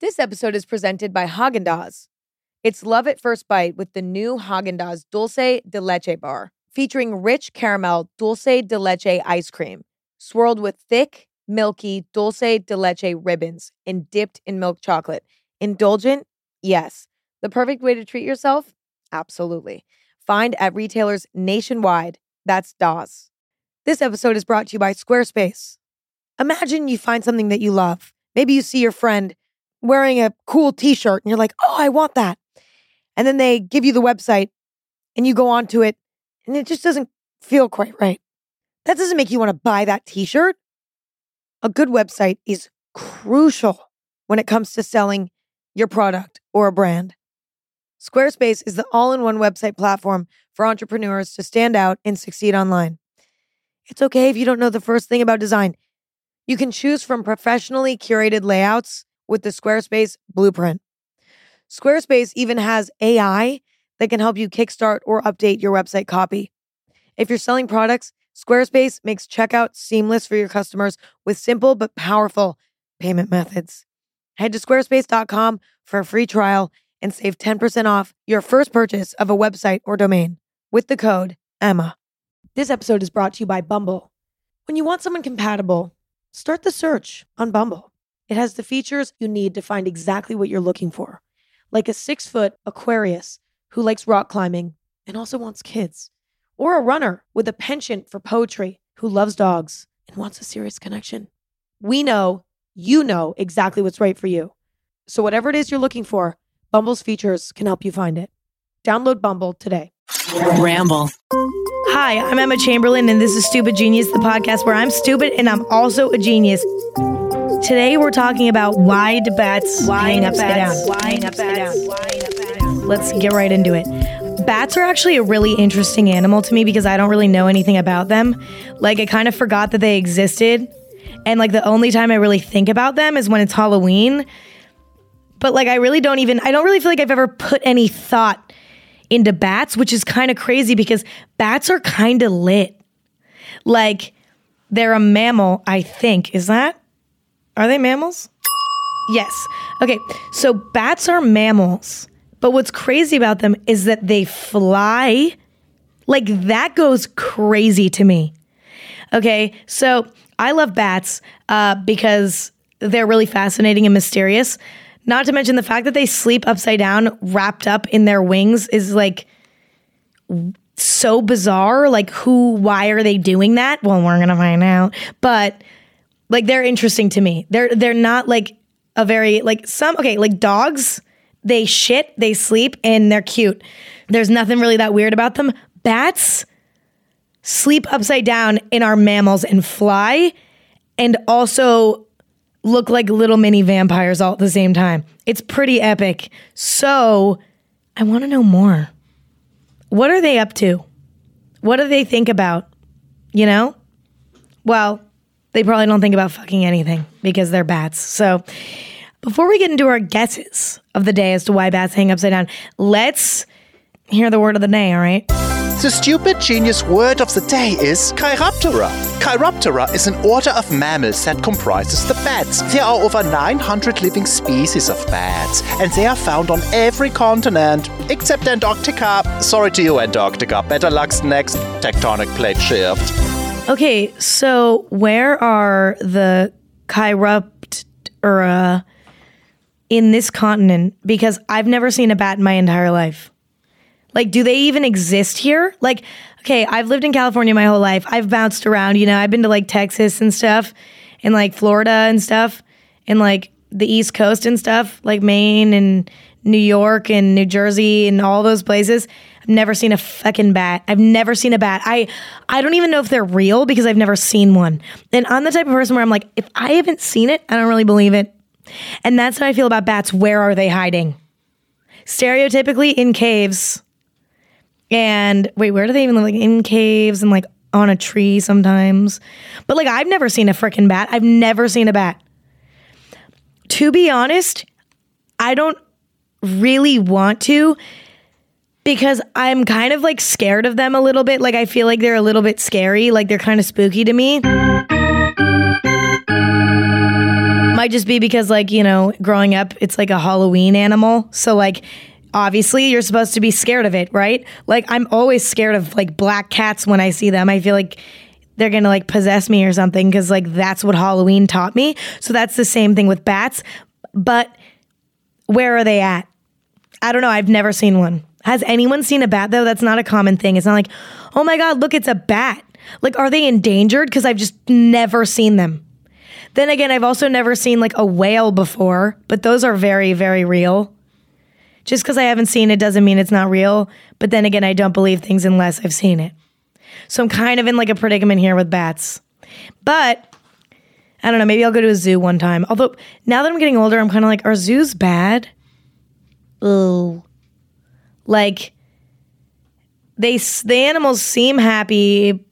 This episode is presented by Haagen-Dazs. It's love at first bite with the new Haagen-Dazs Dulce de Leche bar, featuring rich caramel dulce de leche ice cream, swirled with thick, milky dulce de leche ribbons and dipped in milk chocolate. Indulgent? Yes. The perfect way to treat yourself? Absolutely. Find at retailers nationwide. That's Dazs. This episode is brought to you by Squarespace. Imagine you find something that you love. Maybe you see your friend wearing a cool t-shirt and you're like, oh, I want that. And then they give you the website and you go onto it and it just doesn't feel quite right. That doesn't make you want to buy that t-shirt. A good website is crucial when it comes to selling your product or a brand. Squarespace is the all-in-one website platform for entrepreneurs to stand out and succeed online. It's okay if you don't know the first thing about design. You can choose from professionally curated layouts with the Squarespace Blueprint. Squarespace even has AI that can help you kickstart or update your website copy. If you're selling products, Squarespace makes checkout seamless for your customers with simple but powerful payment methods. Head to squarespace.com for a free trial and save 10% off your first purchase of a website or domain with the code EMMA. This episode is brought to you by Bumble. When you want someone compatible, start the search on Bumble. It has the features you need to find exactly what you're looking for, like a 6-foot Aquarius who likes rock climbing and also wants kids, or a runner with a penchant for poetry who loves dogs and wants a serious connection. We know you know exactly what's right for you. So whatever it is you're looking for, Bumble's features can help you find it. Download Bumble today. Ramble. Hi, I'm Emma Chamberlain, and this is Stupid Genius, the podcast where I'm stupid and I'm also a genius. Today we're talking about why do bats hang upside down. Let's get right into it. Bats are actually a really interesting animal to me because I don't really know anything about them. Like, I kind of forgot that they existed. And like the only time I really think about them is when it's Halloween. But like I don't really feel like I've ever put any thought into bats, which is kind of crazy because bats are kind of lit. Like, they're a mammal, I think. Are they mammals? Yes. Okay, so bats are mammals. But what's crazy about them is that they fly. Like, that goes crazy to me. Okay, so I love bats because they're really fascinating and mysterious. Not to mention the fact that they sleep upside down, wrapped up in their wings is like so bizarre. Like, why are they doing that? Well, we're going to find out. But like, they're interesting to me. They're not like a very, like like dogs, they shit, they sleep, and they're cute. There's nothing really that weird about them. Bats sleep upside down and are mammals and fly and also look like little mini vampires all at the same time. It's pretty epic. So I want to know more. What are they up to? What do they think about? You know? Well, they probably don't think about fucking anything because they're bats. So before we get into our guesses of the day as to why bats hang upside down, let's hear the word of the day, all right? The stupid genius word of the day is Chiroptera. Chiroptera is an order of mammals that comprises the bats. There are over 900 living species of bats, and they are found on every continent except Antarctica. Sorry to you, Antarctica. Better luck next tectonic plate shift. Okay, so where are the Chiroptera in this continent? Because I've never seen a bat in my entire life. Like, do they even exist here? Like, okay, I've lived in California my whole life. I've bounced around, you know, I've been to like Texas and stuff and like Florida and stuff and like the East Coast and stuff, like Maine and New York and New Jersey and all those places. I've never seen a fucking bat. I've never seen a bat. I don't even know if they're real because I've never seen one. And I'm the type of person where I'm like, if I haven't seen it, I don't really believe it. And that's how I feel about bats. Where are they hiding? Stereotypically in caves. And wait, where do they even live? Like in caves and like on a tree sometimes. But like, I've never seen a freaking bat. I've never seen a bat. To be honest, I don't really want to because I'm kind of like scared of them a little bit. Like, I feel like they're a little bit scary. Like, they're kind of spooky to me. My might just be because like, you know, growing up, it's like a Halloween animal. So like, obviously you're supposed to be scared of it, right? Like I'm always scared of like black cats when I see them. I feel like they're gonna like possess me or something because like that's what Halloween taught me. So that's the same thing with bats. But where are they at? I don't know. I've never seen one. Has anyone seen a bat though? That's not a common thing. It's not like, oh my God, look, it's a bat. Like, are they endangered? Because I've just never seen them. Then again, I've also never seen like a whale before, but those are very, very real. Just because I haven't seen it doesn't mean it's not real. But then again, I don't believe things unless I've seen it. So I'm kind of in like a predicament here with bats. But I don't know, maybe I'll go to a zoo one time. Although now that I'm getting older, I'm kind of like, are zoos bad? Ooh. Like, the animals seem happy,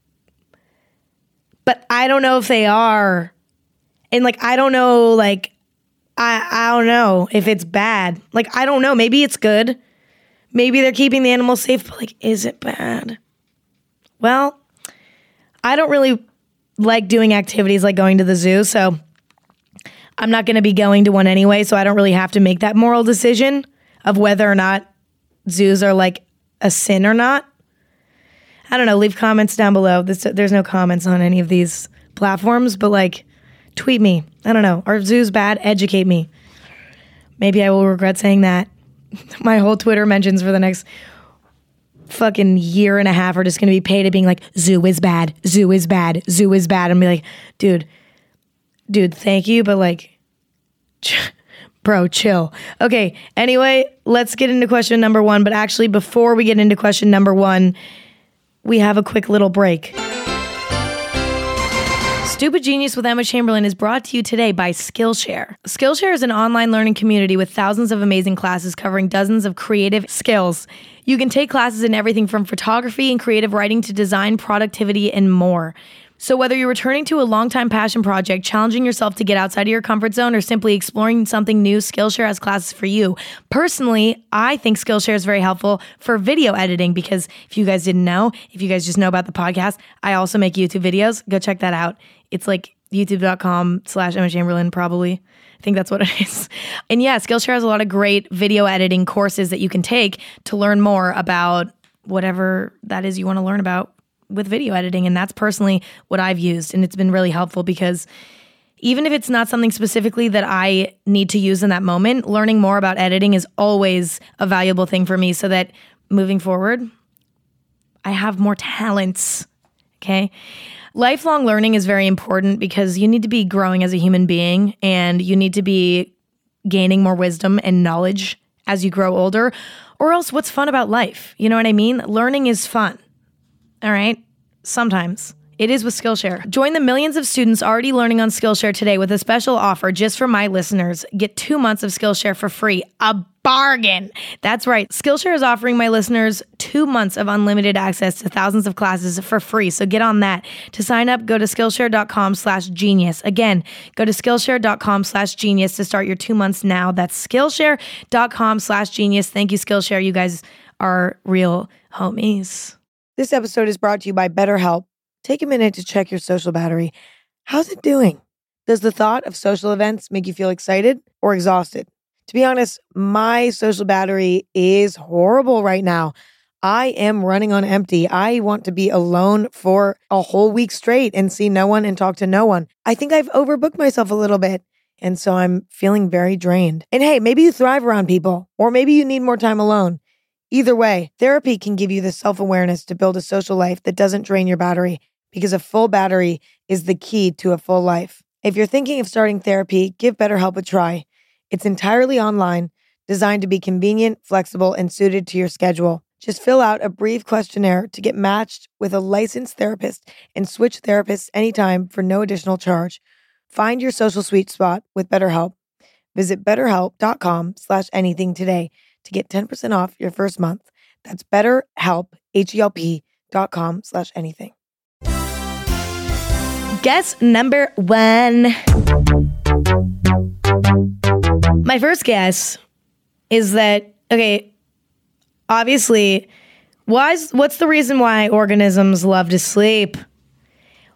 but I don't know if they are. And like, I don't know, like, I don't know if it's bad. Like, I don't know. Maybe it's good. Maybe they're keeping the animals safe, but like, is it bad? Well, I don't really like doing activities like going to the zoo, so I'm not going to be going to one anyway, so I don't really have to make that moral decision of whether or not zoos are like a sin or not. I don't know. Leave comments down below. There's no comments on any of these platforms, but like, tweet me. I don't know. Are zoos bad? Educate me. Maybe I will regret saying that. My whole Twitter mentions for the next fucking year and a half are just going to be paid to being like, zoo is bad, zoo is bad, zoo is bad. And be like, dude, thank you. But like, bro, chill. Okay. Anyway, let's get into question number 1. But actually, before we get into question number 1, we have a quick little break. Stupid Genius with Emma Chamberlain is brought to you today by Skillshare. Skillshare is an online learning community with thousands of amazing classes covering dozens of creative skills. You can take classes in everything from photography and creative writing to design, productivity, and more. So whether you're returning to a longtime passion project, challenging yourself to get outside of your comfort zone, or simply exploring something new, Skillshare has classes for you. Personally, I think Skillshare is very helpful for video editing because if you guys didn't know, if you guys just know about the podcast, I also make YouTube videos. Go check that out. It's like youtube.com/Emma Chamberlain, probably. I think that's what it is. And yeah, Skillshare has a lot of great video editing courses that you can take to learn more about whatever that is you want to learn about with video editing. And that's personally what I've used. And it's been really helpful because even if it's not something specifically that I need to use in that moment, learning more about editing is always a valuable thing for me so that moving forward, I have more talents. Okay. Lifelong learning is very important because you need to be growing as a human being and you need to be gaining more wisdom and knowledge as you grow older, or else what's fun about life? You know what I mean? Learning is fun. All right? Sometimes. It is with Skillshare. Join the millions of students already learning on Skillshare today with a special offer just for my listeners. Get 2 months of Skillshare for free. A bargain. That's right. Skillshare is offering my listeners 2 months of unlimited access to thousands of classes for free. So get on that. To sign up, go to Skillshare.com/genius. Again, go to Skillshare.com/genius to start your 2 months now. That's Skillshare.com/genius. Thank you, Skillshare. You guys are real homies. This episode is brought to you by BetterHelp. Take a minute to check your social battery. How's it doing? Does the thought of social events make you feel excited or exhausted? To be honest, my social battery is horrible right now. I am running on empty. I want to be alone for a whole week straight and see no one and talk to no one. I think I've overbooked myself a little bit. And so I'm feeling very drained. And hey, maybe you thrive around people, or maybe you need more time alone. Either way, therapy can give you the self-awareness to build a social life that doesn't drain your battery, because a full battery is the key to a full life. If you're thinking of starting therapy, give BetterHelp a try. It's entirely online, designed to be convenient, flexible, and suited to your schedule. Just fill out a brief questionnaire to get matched with a licensed therapist and switch therapists anytime for no additional charge. Find your social sweet spot with BetterHelp. Visit betterhelp.com/anything today to get 10% off your first month. That's BetterHelp, HELP.com/anything. Guess number 1. My first guess is that, okay, obviously, what's the reason why organisms love to sleep?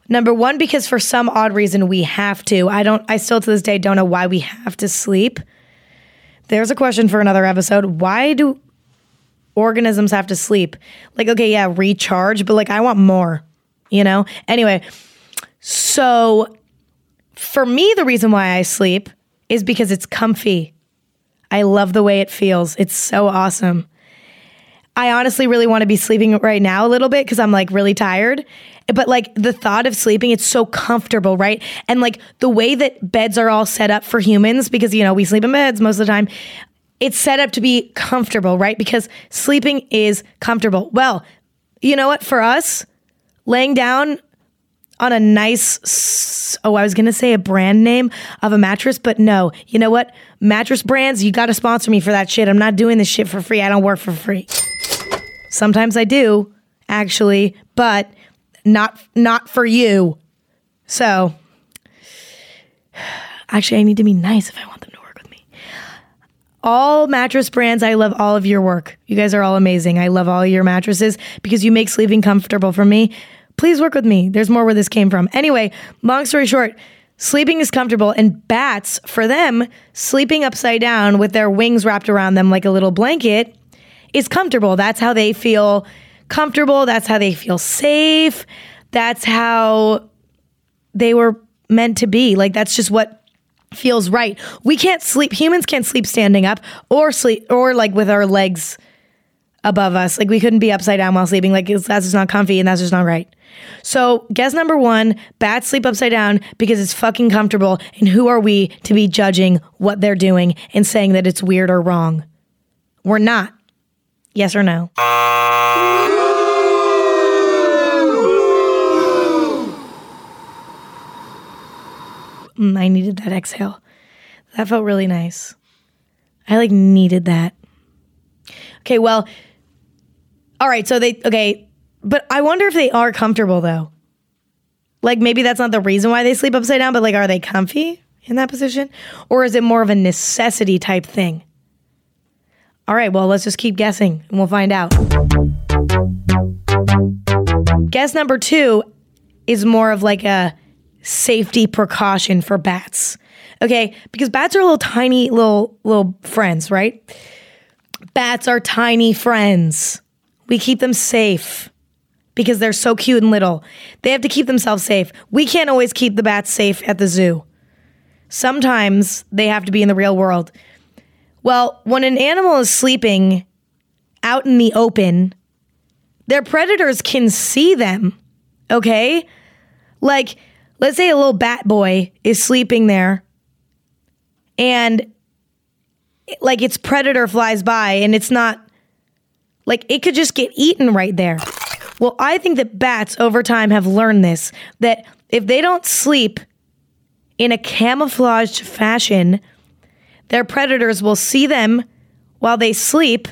Number one, because for some odd reason we have to. I still to this day don't know why we have to sleep. There's a question for another episode. Why do organisms have to sleep? Like, okay, yeah, recharge, but like I want more, you know? Anyway, so for me, the reason why I sleep is because it's comfy. I love the way it feels. It's so awesome. I honestly really want to be sleeping right now a little bit because I'm like really tired. But like the thought of sleeping, it's so comfortable, right? And like the way that beds are all set up for humans, because, you know, we sleep in beds most of the time, it's set up to be comfortable, right? Because sleeping is comfortable. Well, you know what? For us, laying down on a nice, I was going to say a brand name of a mattress, but no. You know what? Mattress brands, you got to sponsor me for that shit. I'm not doing this shit for free. I don't work for free. Sometimes I do, actually, but not for you. So, actually, I need to be nice if I want them to work with me. All mattress brands, I love all of your work. You guys are all amazing. I love all your mattresses because you make sleeping comfortable for me. Please work with me. There's more where this came from. Anyway, long story short, sleeping is comfortable, and bats, for them, sleeping upside down with their wings wrapped around them like a little blanket is comfortable. That's how they feel comfortable. That's how they feel safe. That's how they were meant to be. Like, that's just what feels right. We can't sleep. Humans can't sleep standing up or like with our legs above us. Like, we couldn't be upside down while sleeping. Like, that's just not comfy, and that's just not right. So guess number one, bats sleep upside down because it's fucking comfortable. And who are we to be judging what they're doing and saying that it's weird or wrong? We're not. Yes or no? I needed that exhale. That felt really nice. I like needed that. Okay, well, all right, so but I wonder if they are comfortable though. Like maybe that's not the reason why they sleep upside down, but like are they comfy in that position? Or is it more of a necessity type thing? All right, well, let's just keep guessing and we'll find out. Guess number two is more of like a safety precaution for bats. Okay, because bats are little tiny little friends, right? Bats are tiny friends. We keep them safe because they're so cute and little. They have to keep themselves safe. We can't always keep the bats safe at the zoo. Sometimes they have to be in the real world. Well, when an animal is sleeping out in the open, their predators can see them, okay? Like, let's say a little bat boy is sleeping there and like its predator flies by and it's not, like it could just get eaten right there. Well, I think that bats over time have learned this, that if they don't sleep in a camouflaged fashion, their predators will see them while they sleep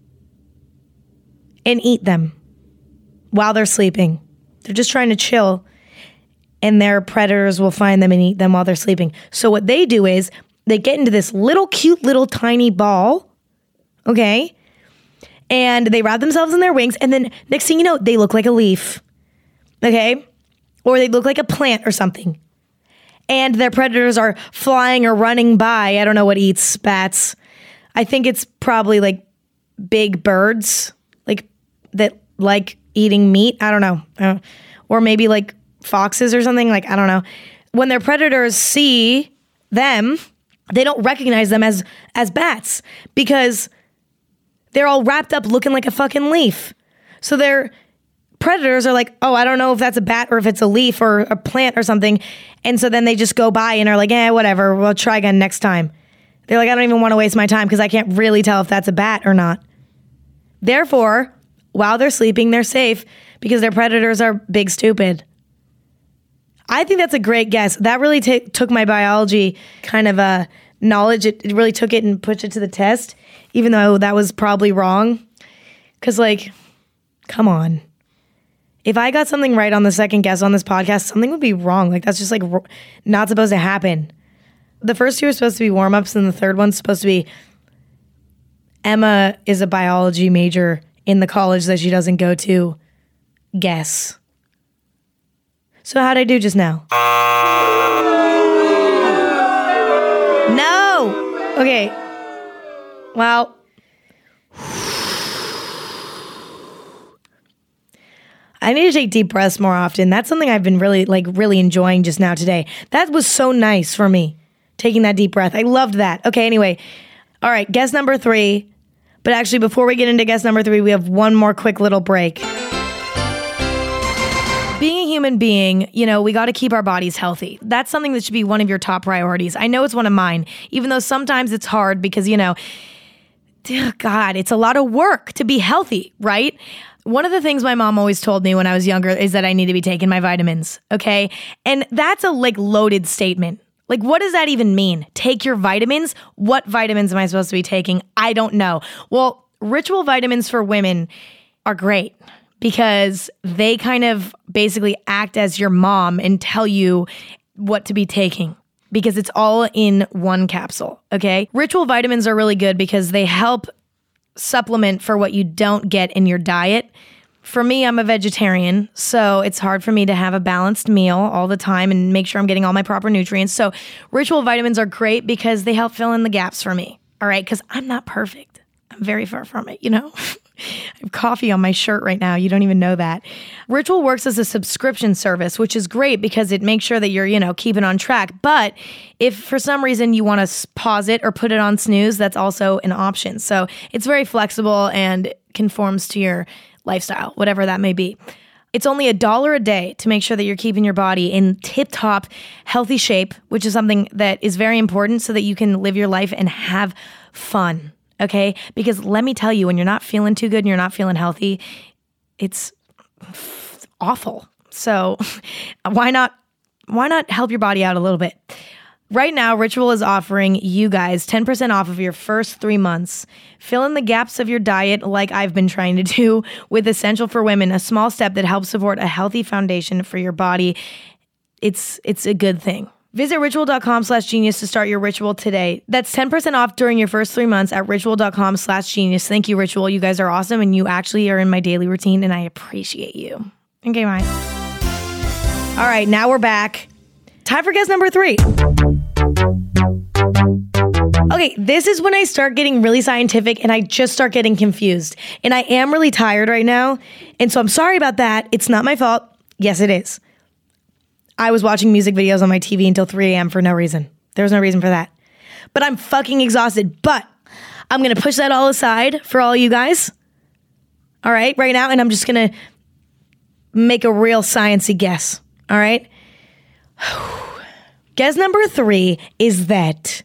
and eat them while they're sleeping. They're just trying to chill, and their predators will find them and eat them while they're sleeping. So what they do is they get into this little cute little tiny ball, okay? And they wrap themselves in their wings, and then next thing you know, they look like a leaf, okay? Or they look like a plant or something. And their predators are flying or running by. I don't know what eats bats. I think it's probably like big birds, like that like eating meat. I don't know. Or maybe like foxes or something. Like, I don't know. When their predators see them, they don't recognize them as bats because they're all wrapped up looking like a fucking leaf. So their predators are like, oh, I don't know if that's a bat or if it's a leaf or a plant or something. And so then they just go by and are like, whatever, we'll try again next time. They're like, I don't even want to waste my time because I can't really tell if that's a bat or not. Therefore, while they're sleeping, they're safe because their predators are big stupid. I think that's a great guess. That really took my biology kind of knowledge. It really took it and pushed it to the test, even though that was probably wrong. Because, like, come on. If I got something right on the second guess on this podcast, something would be wrong. Like, that's just, like, not supposed to happen. The first two are supposed to be warm-ups, and the third one's supposed to be Emma is a biology major in the college that she doesn't go to. Guess. So how'd I do just now? No! Okay. Well, I need to take deep breaths more often. That's something I've been really enjoying just now today. That was so nice for me, taking that deep breath. I loved that. Okay, anyway. All right, guess number 3. But actually, before we get into guess number 3, we have one more quick little break. Being a human being, we got to keep our bodies healthy. That's something that should be one of your top priorities. I know it's one of mine, even though sometimes it's hard because, dear God, it's a lot of work to be healthy, right? One of the things my mom always told me when I was younger is that I need to be taking my vitamins, okay? And that's a loaded statement. What does that even mean? Take your vitamins? What vitamins am I supposed to be taking? I don't know. Well, Ritual vitamins for women are great because they kind of basically act as your mom and tell you what to be taking because it's all in one capsule, okay? Ritual vitamins are really good because they help supplement for what you don't get in your diet. For me, I'm a vegetarian, so it's hard for me to have a balanced meal all the time and make sure I'm getting all my proper nutrients. So Ritual vitamins are great because they help fill in the gaps for me, all right? Because I'm not perfect. I'm very far from it, I have coffee on my shirt right now. You don't even know that. Ritual works as a subscription service, which is great because it makes sure that you're, keeping on track. But if for some reason you want to pause it or put it on snooze, that's also an option. So it's very flexible and conforms to your lifestyle, whatever that may be. It's only $1 a day to make sure that you're keeping your body in tip-top healthy shape, which is something that is very important so that you can live your life and have fun. Okay? Because let me tell you, when you're not feeling too good and you're not feeling healthy, it's awful. So why not help your body out a little bit? Right now, Ritual is offering you guys 10% off of your first 3 months. Fill in the gaps of your diet like I've been trying to do with Essential for Women, a small step that helps support a healthy foundation for your body. It's a good thing. Visit ritual.com/genius to start your Ritual today. That's 10% off during your first 3 months at ritual.com/genius. Thank you, Ritual. You guys are awesome, and you actually are in my daily routine, and I appreciate you. Okay, bye. All right, now we're back. Time for guess number 3. Okay, this is when I start getting really scientific and I just start getting confused. And I am really tired right now, and so I'm sorry about that. It's not my fault. Yes, it is. I was watching music videos on my TV until 3 a.m. for no reason. There was no reason for that. But I'm fucking exhausted. But I'm going to push that all aside for all you guys. All right, right now. And I'm just going to make a real sciencey guess. All right. Guess number 3 is that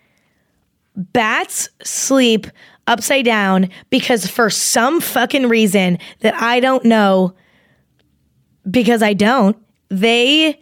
bats sleep upside down because for some fucking reason that I don't know, because I don't, they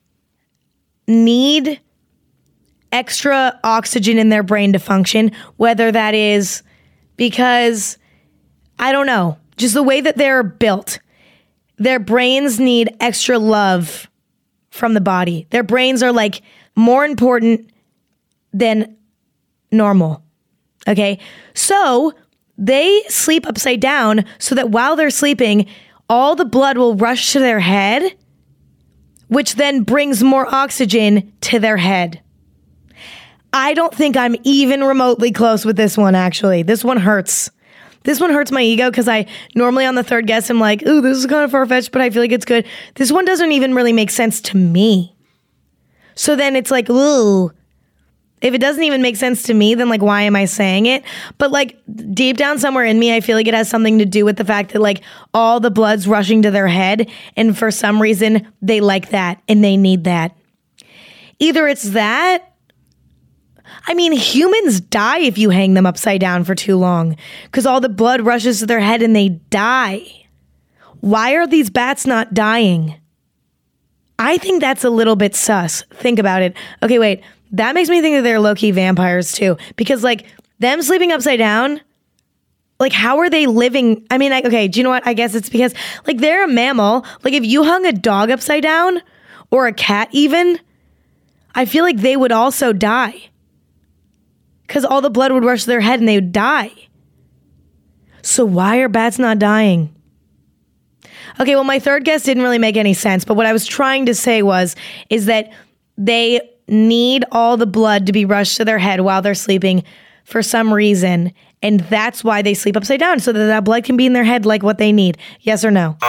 need extra oxygen in their brain to function, whether that is because, I don't know, just the way that they're built. Their brains need extra love from the body. Their brains are more important than normal. Okay? So they sleep upside down so that while they're sleeping, all the blood will rush to their head, which then brings more oxygen to their head. I don't think I'm even remotely close with this one, actually. This one hurts. This one hurts my ego because I normally on the third guess, I'm like, ooh, this is kind of far-fetched, but I feel like it's good. This one doesn't even really make sense to me. So then it's like, ooh, if it doesn't even make sense to me, then why am I saying it? But deep down somewhere in me, I feel like it has something to do with the fact that all the blood's rushing to their head. And for some reason, they like that and they need that. Either it's that. I mean, humans die if you hang them upside down for too long because all the blood rushes to their head and they die. Why are these bats not dying? I think that's a little bit sus. Think about it. Okay, wait. That makes me think that they're low-key vampires too. Because them sleeping upside down, how are they living? I mean, okay, do you know what? I guess it's because they're a mammal. If you hung a dog upside down or a cat even, I feel like they would also die. Because all the blood would rush to their head and they would die. So why are bats not dying? Okay, well, my third guess didn't really make any sense, but what I was trying to say is that they need all the blood to be rushed to their head while they're sleeping for some reason, and that's why they sleep upside down, so that blood can be in their head like what they need. Yes or no?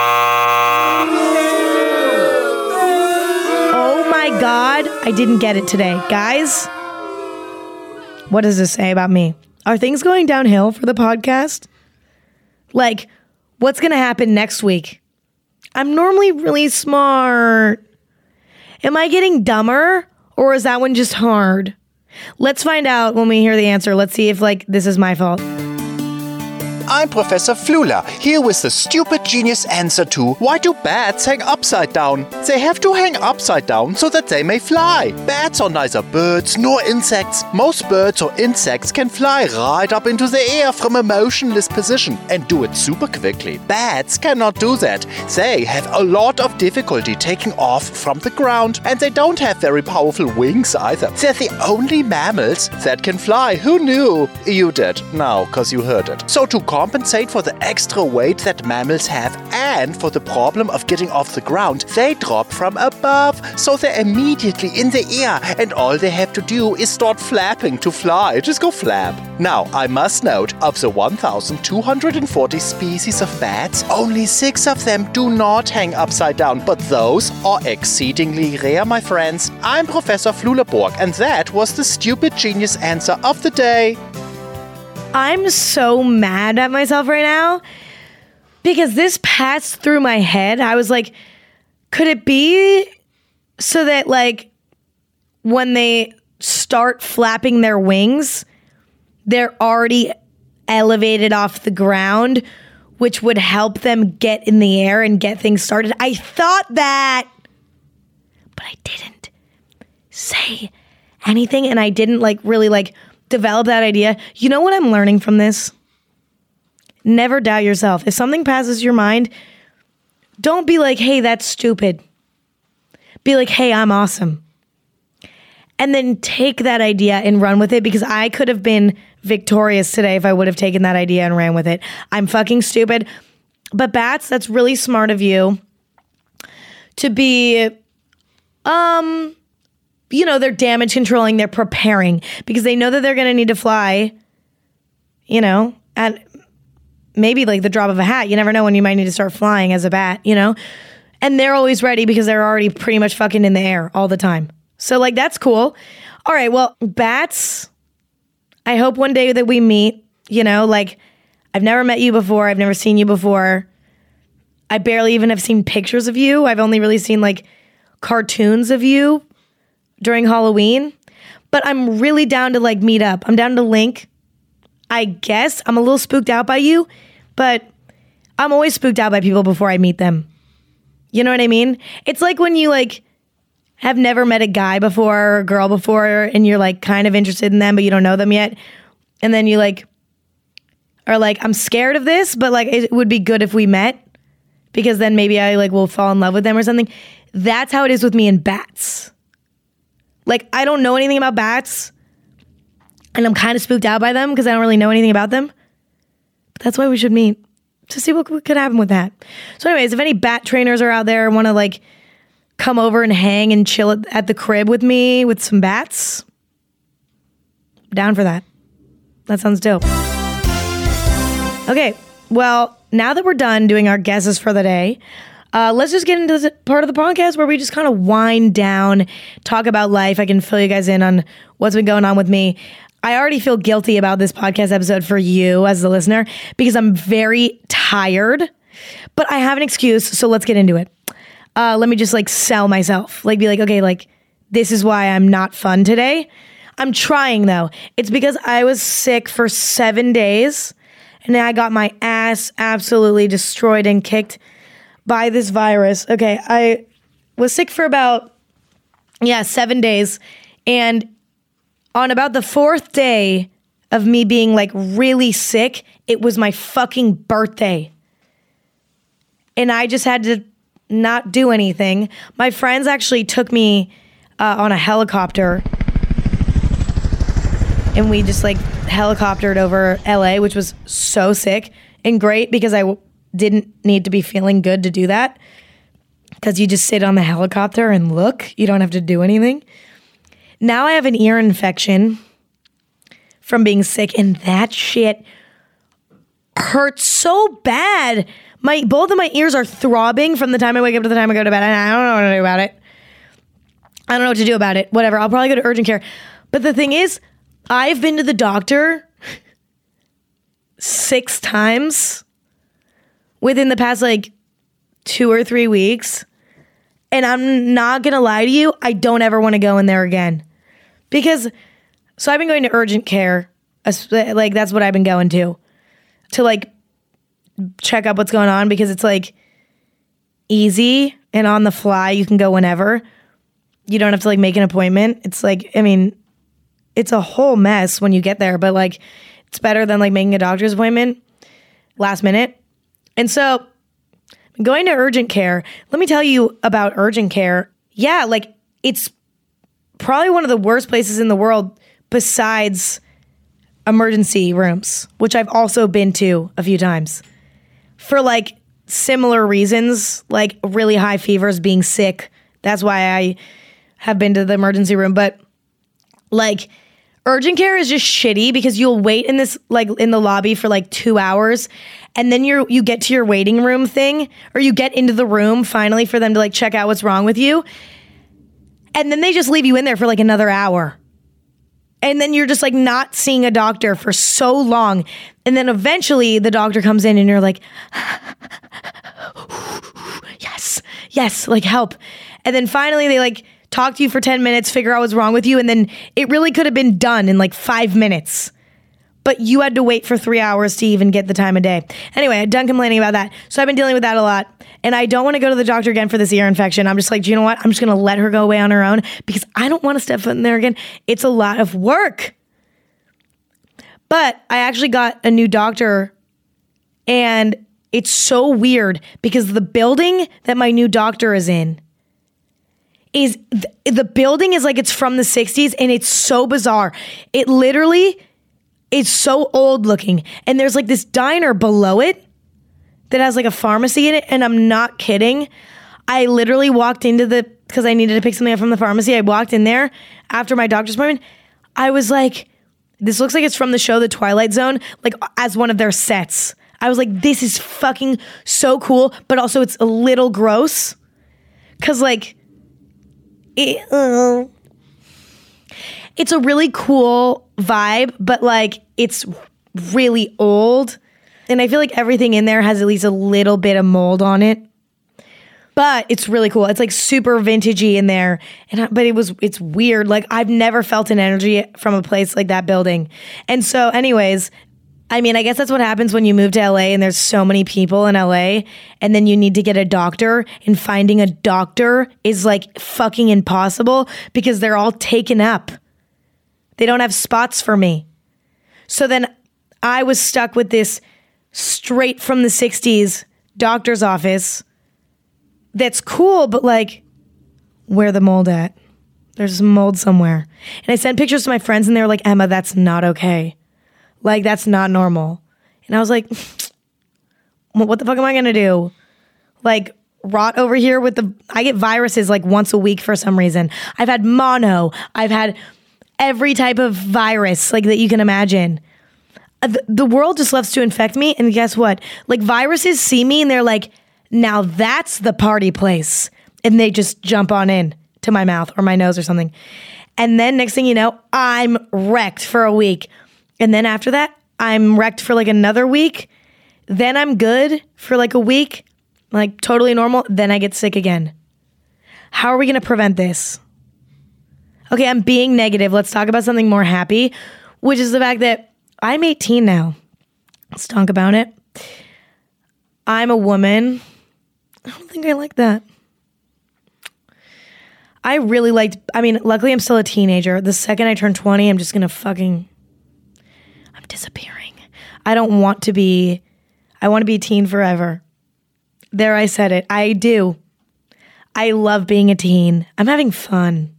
Oh my God, I didn't get it today. Guys, what does this say about me? Are things going downhill for the podcast? Like, what's going to happen next week? I'm normally really smart. Am I getting dumber, or is that one just hard? Let's find out when we hear the answer. Let's see if, this is my fault. I'm Professor Flula, here with the stupid genius answer to why do bats hang upside down? They have to hang upside down so that they may fly. Bats are neither birds nor insects. Most birds or insects can fly right up into the air from a motionless position and do it super quickly. Bats cannot do that. They have a lot of difficulty taking off from the ground, and they don't have very powerful wings either. They're the only mammals that can fly. Who knew? You did. Now, because you heard it. So to compensate for the extra weight that mammals have and for the problem of getting off the ground, they drop from above, so they're immediately in the air, and all they have to do is start flapping to fly. Just go flap. Now, I must note, of the 1,240 species of bats, only 6 of them do not hang upside down, but those are exceedingly rare, my friends. I'm Professor Flulaborg, and that was the stupid genius answer of the day. I'm so mad at myself right now because this passed through my head. I was like, could it be so that when they start flapping their wings, they're already elevated off the ground, which would help them get in the air and get things started? I thought that, but I didn't say anything, and I didn't really develop that idea. You know what I'm learning from this? Never doubt yourself. If something passes your mind, don't be like, hey, that's stupid. Be like, hey, I'm awesome. And then take that idea and run with it, because I could have been victorious today if I would have taken that idea and ran with it. I'm fucking stupid. But bats, that's really smart of you to be, they're damage controlling, they're preparing, because they know that they're going to need to fly, at maybe the drop of a hat. You never know when you might need to start flying as a bat, and they're always ready because they're already pretty much fucking in the air all the time. So that's cool. All right, well, bats, I hope one day that we meet, I've never met you before. I've never seen you before. I barely even have seen pictures of you. I've only really seen cartoons of you during Halloween, but I'm really down to meet up. I'm down to link. I guess I'm a little spooked out by you, but I'm always spooked out by people before I meet them. You know what I mean? It's like when you have never met a guy before or a girl before, and you're kind of interested in them, but you don't know them yet. And then you are I'm scared of this, but it would be good if we met, because then maybe I will fall in love with them or something. That's how it is with me and bats. I don't know anything about bats, and I'm kind of spooked out by them because I don't really know anything about them. But that's why we should meet, to see what could happen with that. So anyways, if any bat trainers are out there and want to come over and hang and chill at the crib with me with some bats, down for that. That sounds dope. Okay, well, now that we're done doing our guesses for the day, let's just get into the part of the podcast where we just kind of wind down, talk about life. I can fill you guys in on what's been going on with me. I already feel guilty about this podcast episode for you as the listener, because I'm very tired, but I have an excuse, so let's get into it. Let me just sell myself, be okay, this is why I'm not fun today. I'm trying though. It's because I was sick for 7 days, and I got my ass absolutely destroyed and kicked by this virus. Okay, I was sick for about 7 days, and on about the 4th day of me being really sick, it was my fucking birthday, and I just had to not do anything. My friends actually took me on a helicopter, and we just helicoptered over LA, which was so sick and great, because I didn't need to be feeling good to do that because you just sit on the helicopter and look. You don't have to do anything. Now I have an ear infection from being sick, and that shit hurts so bad. Both of my ears are throbbing from the time I wake up to the time I go to bed, and I don't know what to do about it. I don't know what to do about it. Whatever. I'll probably go to urgent care. But the thing is, I've been to the doctor 6 times within the past 2 or 3 weeks. And I'm not going to lie to you, I don't ever want to go in there again. So I've been going to urgent care. That's what I've been going to check up what's going on, because it's easy and on the fly. You can go whenever. You don't have to make an appointment. It's it's a whole mess when you get there, but it's better than making a doctor's appointment last minute. And so going to urgent care, let me tell you about urgent care. Yeah, it's probably one of the worst places in the world besides emergency rooms, which I've also been to a few times for similar reasons, really high fevers, being sick. That's why I have been to the emergency room. But urgent care is just shitty because you'll wait in this in the lobby for 2 hours, and then you get to your waiting room thing, or you get into the room finally for them to check out what's wrong with you, and then they just leave you in there for another hour. And then you're just not seeing a doctor for so long. And then eventually the doctor comes in and you're yes, help. And then finally they talk to you for 10 minutes, figure out what's wrong with you. And then it really could have been done in 5 minutes. But you had to wait for 3 hours to even get the time of day. Anyway, I'm done complaining about that. So I've been dealing with that a lot. And I don't want to go to the doctor again for this ear infection. I'm just do you know what? I'm just going to let her go away on her own because I don't want to step foot in there again. It's a lot of work. But I actually got a new doctor, and it's so weird because the building that my new doctor is in is, the building is it's from the 60s, and it's so bizarre. It literally is so old looking. And there's this diner below it that has a pharmacy in it. And I'm not kidding. I literally walked into because I needed to pick something up from the pharmacy. I walked in there after my doctor's appointment. I was this looks like it's from the show The Twilight Zone, as one of their sets. I was this is fucking so cool, but also it's a little gross. Cause it's a really cool vibe, but it's really old. And I feel everything in there has at least a little bit of mold on it. But it's really cool. It's super vintagey in there. But it's weird. I've never felt an energy from a place like that building. And so anyways, I guess that's what happens when you move to LA and there's so many people in LA, and then you need to get a doctor, and finding a doctor is fucking impossible because they're all taken up. They don't have spots for me. So then I was stuck with this straight from the 60s doctor's office that's cool, but where the mold at? There's mold somewhere. And I sent pictures to my friends, and they were Emma, that's not okay. That's not normal. And I was what the fuck am I going to do? Rot over here I get viruses once a week for some reason. I've had mono. I've had every type of virus that you can imagine. The world just loves to infect me. And guess what? Viruses see me and they're now that's the party place. And they just jump on in to my mouth or my nose or something. And then next thing you know, I'm wrecked for a week. And then after that, I'm wrecked for another week. Then I'm good for a week, totally normal. Then I get sick again. How are we going to prevent this? Okay, I'm being negative. Let's talk about something more happy, which is the fact that I'm 18 now. Let's talk about it. I'm a woman. I don't think I like that. I really luckily I'm still a teenager. The second I turn 20, I'm just going to I'm disappearing. I want to be a teen forever. There, I said it. I do. I love being a teen. I'm having fun.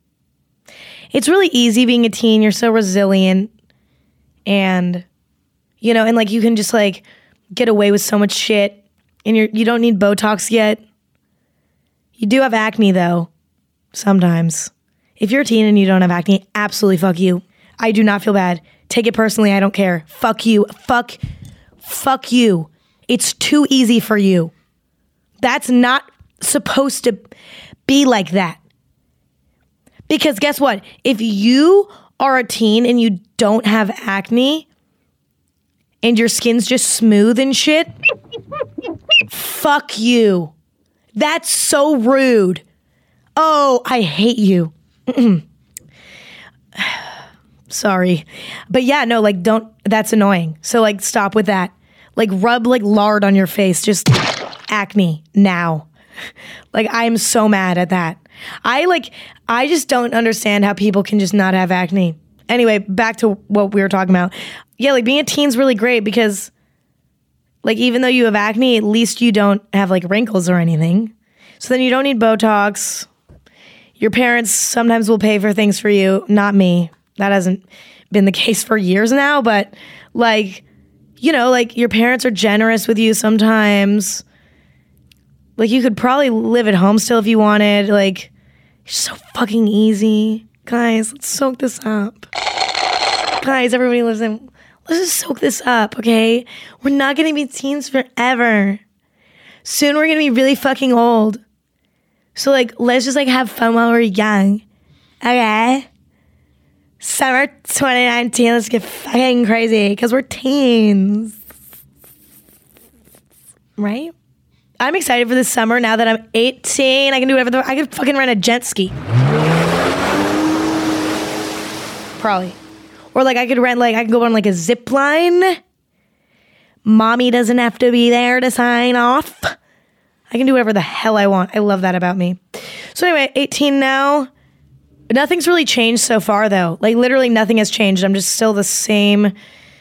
It's really easy being a teen. You're so resilient, and you know, and like you can just like get away with so much shit, and you don't need Botox yet. You do have acne though, sometimes. If you're a teen and you don't have acne, absolutely fuck you. I do not feel bad. Take it personally, I don't care. Fuck you. Fuck you. It's too easy for you. That's not supposed to be like that. Because guess what? If you are a teen and you don't have acne and your skin's just smooth and shit, fuck you. That's so rude. Oh, I hate you. Sorry. But yeah, no, like that's annoying. So like stop with that. Like rub like lard on your face. Just acne now. Like I'm so mad at that. I just don't understand how people can just not have acne. Anyway, back to what we were talking about. Yeah, like being a teen's really great because like even though you have acne, at least you don't have like wrinkles or anything. So then you don't need Botox. Your parents sometimes will pay for things for you. Not me. That hasn't been the case for years now, but like, you know, like your parents are generous with you sometimes. Like you could probably live at home still if you wanted. Like, it's so fucking easy. Guys, let's soak this up. Guys, everybody listen. Let's just soak this up, okay? We're not gonna be teens forever. Soon we're gonna be really fucking old. So like, let's just like have fun while we're young. Okay? Summer 2019, let's get fucking crazy because we're teens. Right? I'm excited for this summer now that I'm 18. I can do whatever. I can fucking rent a jet ski. Probably. Or like I could go on like a zip line. Mommy doesn't have to be there to sign off. I can do whatever the hell I want. I love that about me. So anyway, 18 now. Nothing's really changed so far though. Like literally nothing has changed. I'm just still the same.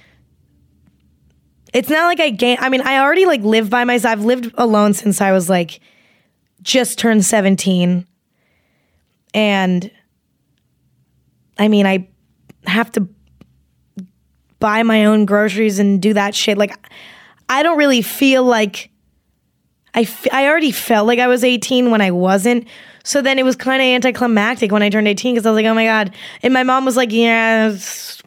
It's not like I already like live by myself. I've lived alone since I was like just turned 17. And I mean, I have to buy my own groceries and do that shit. Like I don't really feel like I already felt like I was 18 when I wasn't. So then it was kind of anticlimactic when I turned 18 because I was like, oh my God. And my mom was like, yeah, it's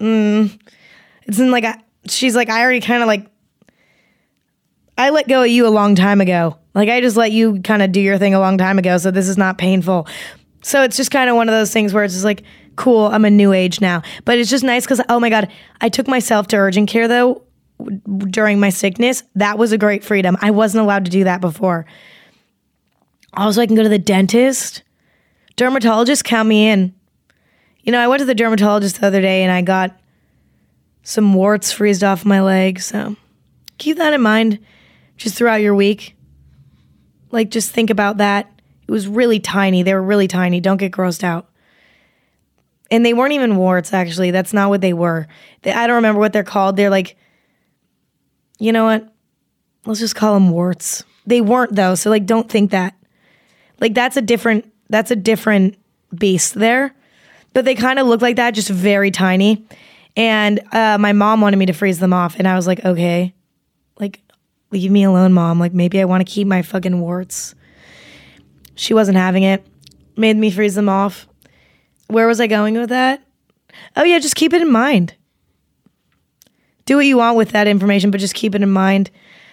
in like, she's like, I already kind of like, I let go of you a long time ago. Like I just let you kind of do your thing a long time ago. So this is not painful. So it's just kind of one of those things where it's just like, cool, I'm a new age now. But it's just nice because, oh my God, I took myself to urgent care though during my sickness. That was a great freedom. I wasn't allowed to do that before. Also, I can go to the dentist. Dermatologist, count me in. You know, I went to the dermatologist the other day and I got some warts freezed off my leg. So keep that in mind just throughout your week. Like, just think about that. It was really tiny. They were really tiny. Don't get grossed out. And they weren't even warts, actually. That's not what they were. I don't remember what they're called. They're like, you know what? Let's just call them warts. They weren't, though. So, like, don't think that. Like, that's a different beast there. But they kind of look like that, just very tiny. And my mom wanted me to freeze them off. And I was like, okay. Like, leave me alone, Mom. Like, maybe I want to keep my fucking warts. She wasn't having it. Made me freeze them off. Where was I going with that? Oh, yeah, just keep it in mind. Do what you want with that information, but just keep it in mind.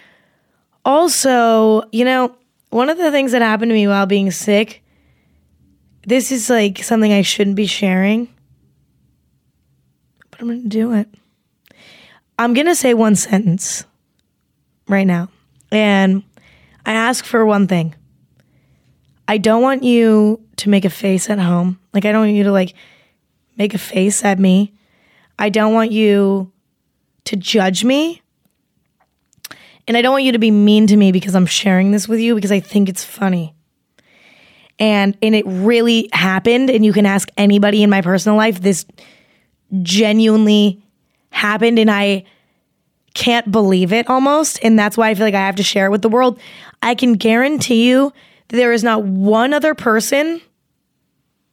Also, you know, one of the things that happened to me while being sick, this is like something I shouldn't be sharing, but I'm going to do it. I'm going to say one sentence right now. And I ask for one thing. I don't want you to make a face at home. Like, I don't want you to like make a face at me. I don't want you to judge me. And I don't want you to be mean to me because I'm sharing this with you because I think it's funny. And it really happened, and you can ask anybody in my personal life. This genuinely happened, and I can't believe it almost. And that's why I feel like I have to share it with the world. I can guarantee you that there is not one other person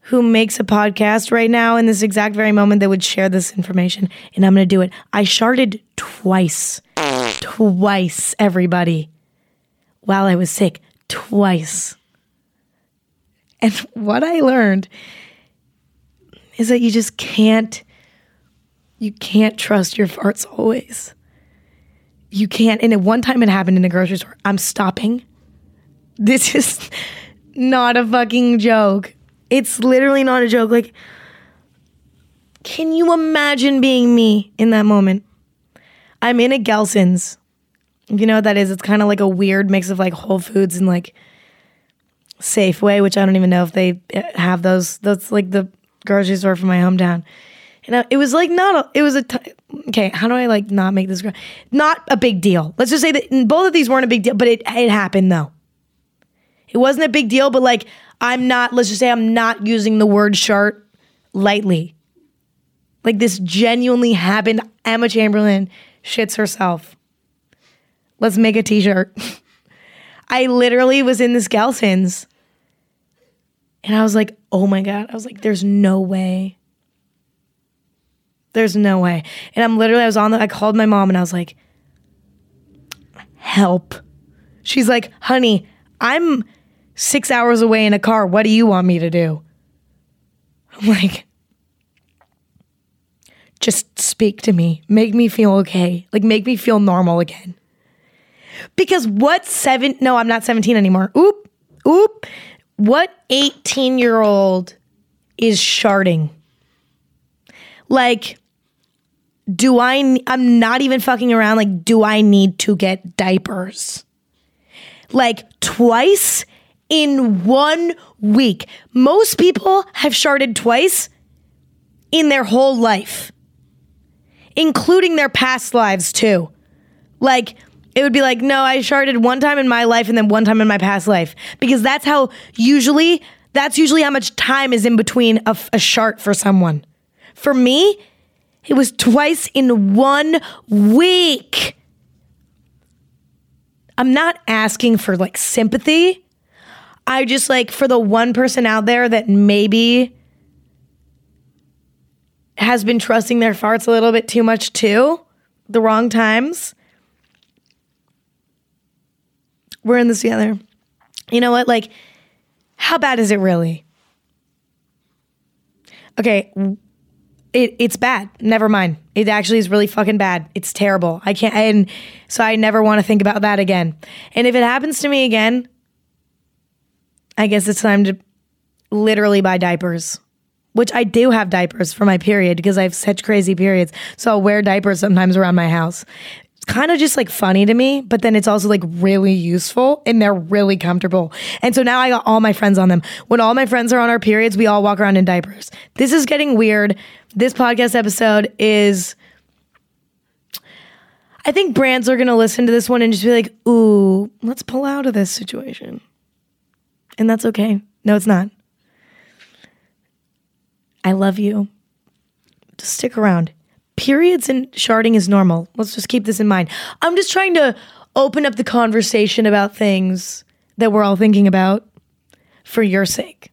who makes a podcast right now in this exact very moment that would share this information, and I'm going to do it. I sharted twice, everybody, while I was sick, twice. And what I learned is that you just can't trust your farts always. You can't. And at one time it happened in a grocery store. I'm stopping. This is not a fucking joke. It's literally not a joke. Like, can you imagine being me in that moment? I'm in a Gelson's. You know what that is? It's kind of like a weird mix of like Whole Foods and like Safeway, which I don't even know if they have those. That's like the grocery store from my hometown. And it was like okay, how do I like not make this, not a big deal. Let's just say that both of these weren't a big deal, but it happened though. It wasn't a big deal, but like let's just say I'm not using the word shart lightly. Like this genuinely happened. Emma Chamberlain shits herself. Let's make a t-shirt. I literally was in this Gelson's and I was like, oh my God. I was like, there's no way. There's no way. And I called my mom and I was like, help. She's like, honey, I'm 6 hours away in a car. What do you want me to do? I'm like, just speak to me. Make me feel okay. Like, make me feel normal again. Because I'm not 17 anymore. Oop. What 18-year-old is sharting? Like, I'm not even fucking around. Like, do I need to get diapers? Like, twice in 1 week. Most people have sharted twice in their whole life, including their past lives too. Like, it would be like, no, I sharted one time in my life and then one time in my past life. Because that's usually how much time is in between a shart for someone. For me, it was twice in 1 week. I'm not asking for like sympathy. I just like, for the one person out there that maybe has been trusting their farts a little bit too much too, the wrong times. We're in this together. You know what? Like, how bad is it really? Okay, it's bad. Never mind. It actually is really fucking bad. It's terrible. So I never want to think about that again. And if it happens to me again, I guess it's time to literally buy diapers, which I do have diapers for my period because I have such crazy periods. So I'll wear diapers sometimes around my house. It's kind of just like funny to me, but then it's also like really useful and they're really comfortable. And so now I got all my friends on them. When all my friends are on our periods, we all walk around in diapers. This is getting weird. This podcast episode is, I think brands are going to listen to this one and just be like, ooh, let's pull out of this situation. And that's okay. No, it's not. I love you. Just stick around. Periods and sharting is normal. Let's just keep this in mind. I'm just trying to open up the conversation about things that we're all thinking about for your sake.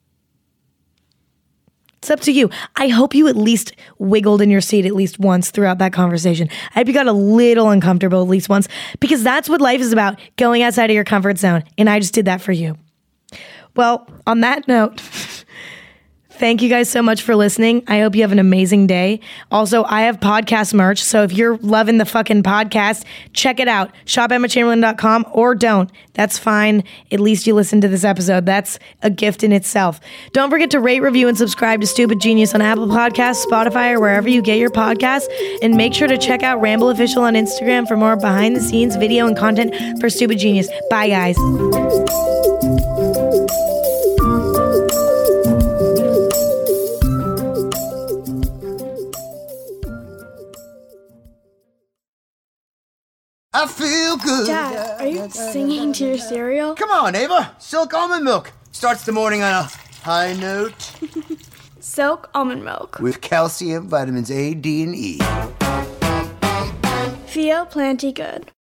It's up to you. I hope you at least wiggled in your seat at least once throughout that conversation. I hope you got a little uncomfortable at least once, because that's what life is about, going outside of your comfort zone. And I just did that for you. Well, on that note, thank you guys so much for listening. I hope you have an amazing day. Also, I have podcast merch, so if you're loving the fucking podcast, check it out. ShopEmmaChamberlain.com or don't. That's fine. At least you listened to this episode. That's a gift in itself. Don't forget to rate, review, and subscribe to Stupid Genius on Apple Podcasts, Spotify, or wherever you get your podcasts. And make sure to check out Ramble Official on Instagram for more behind-the-scenes video and content for Stupid Genius. Bye, guys. I feel good. Dad, are you singing to your cereal? Come on, Ava. Silk almond milk starts the morning on a high note. Silk almond milk. With calcium, vitamins A, D, and E. Feel plenty good.